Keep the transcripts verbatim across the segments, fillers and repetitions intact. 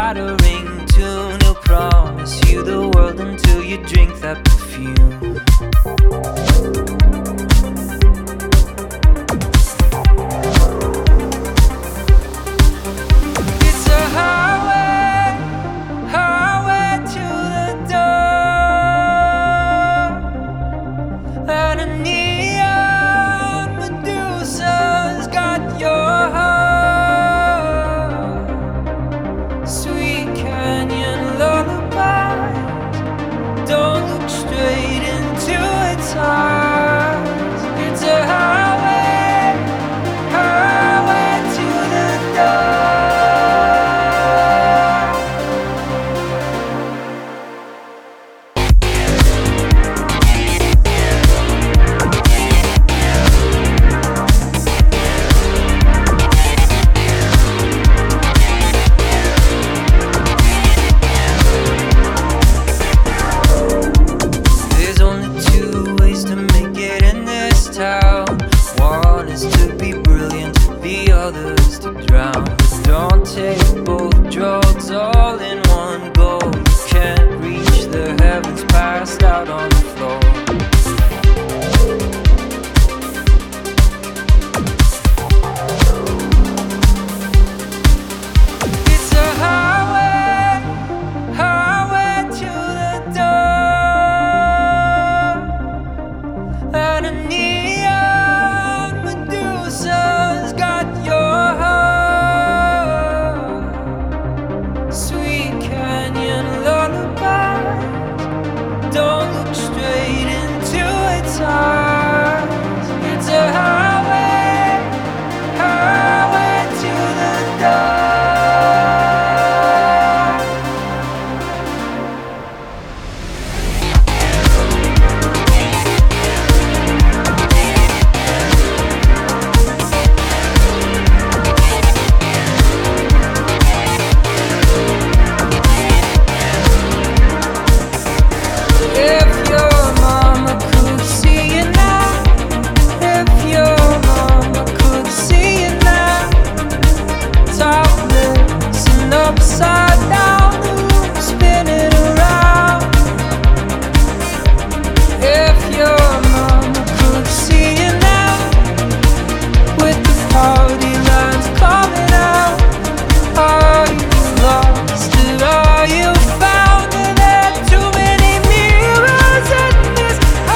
got a ringtune. He'll promise you the world until you drink that perfume. It's a highway, highway to the door, and a neon Medusa's got your heart. Sweet canyon lullabies, don't look straight into its eyes. It's a highway, highway to the door. There's only two ways to make it in this town. One is to be brilliant, the other is to drown. But don't take both drugs all in one go. You can't reach the heavens passed out on the floor. It's a highway, highway to the door, and a neon Medusa's got your heart. Sweet canyon lullabies, don't look straight into its eyes. It's a highway, highway to the door. If your mama could see you now, if your mama could see you now, topless and upside down, spinning around. If your mama could see you now, with the party lines coming out, are you lost or are you found? And there are too many mirrors in this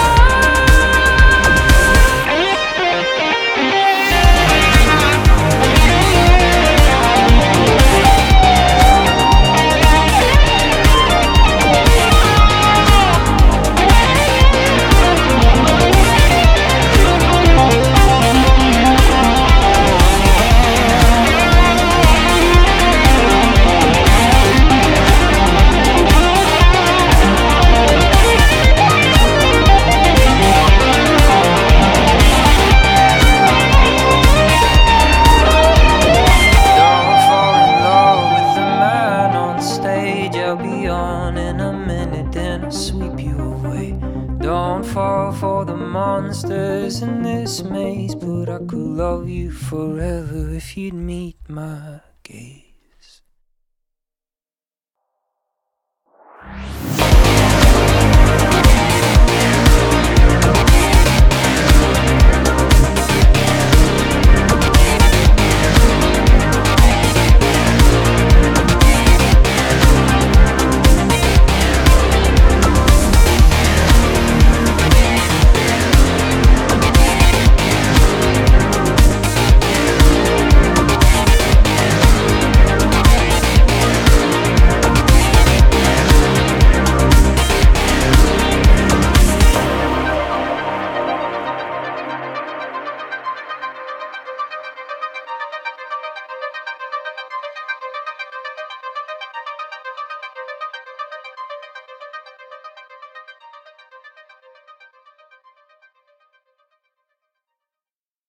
Don't fall in love with the man on stage. I'll be on in a minute, then I'll sweep you away. Don't fall for the monsters in this maze, but I could love you forever if you'd meet my gaze.